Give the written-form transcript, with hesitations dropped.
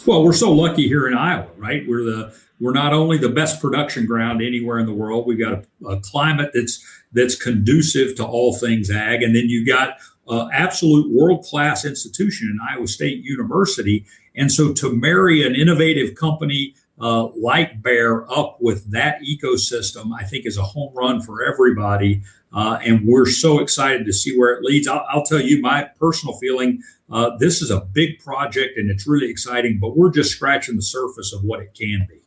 Well, we're so lucky here in Iowa, right? We're not only the best production ground anywhere in the world. We've got a climate that's conducive to all things ag, and then you got absolute world class institution in Iowa State University. And so to marry an innovative company like Bayer up with that ecosystem, I think is a home run for everybody. And we're so excited to see where it leads. I'll tell you my personal feeling. This is a big project and it's really exciting, but we're just scratching the surface of what it can be.